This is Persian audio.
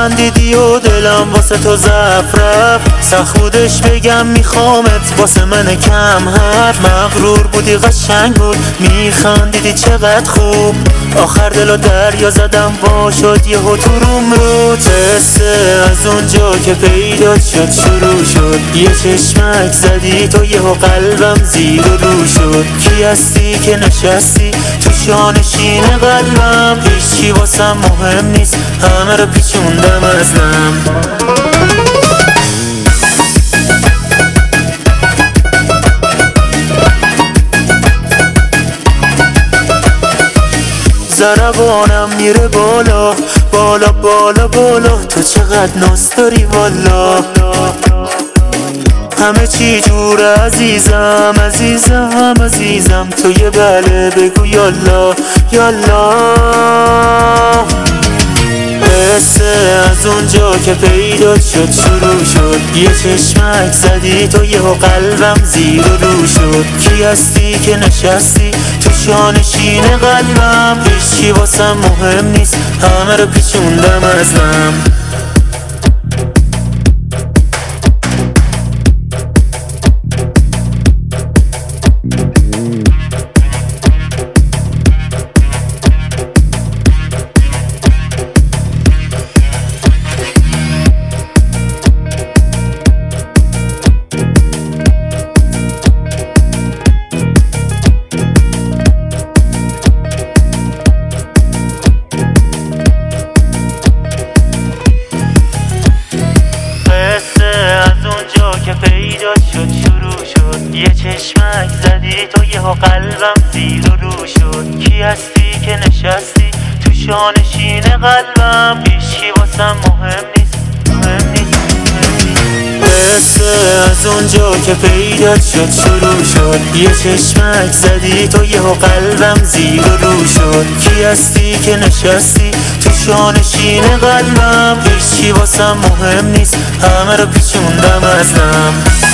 خندیدی و دلم واسه تو ضعف رفت. سخت بودش بگم میخوامت واسه من کم حرف. مغرور بودی قشنگ بود میخندیدی چقدر خوب. آخر دلو دریا زدم وا شد یهو تو روم رو. قصه از اونجا که پیدا شد شروع شد. یه چشمک زدی تو یهو قلبم زیر و رو شد. کی هستی که نشستی تو شانشین قلبم؟ هیچی واسم مهم نیست همه رو پیچوندم از دم. ضربانم میره بالا بالا بالا بالا. تو چقدر ناز داری والا. همه چی جور عزیزم عزیزم عزیزم. تو یه بله بگو یالا یالا. قصه از اونجا که پیدا شد شروع شد. یه چشمک زدی تو یهو قلبم زیر و رو شد. کی هستی که نشستی تو شانشین قلبم؟ هیچی واسم مهم نیست همه رو پیچوندم از دم. که پیدا شد شروع شد. یه چشمک زدی تو یهو قلبم زیر و رو شد. کی هستی که نشستی تو شانشین قلبم؟ هیچی واسم مهم نیست مهم نیست مهم نیست. قصه از اونجا که پیدا شد شروع شد. یه چشمک زدی تو یهو قلبم زیر و رو شد. کی هستی که نشستی تو شانشین قلبم؟ هیچی واسم مهم نیست همه رو پیچوندم از دم.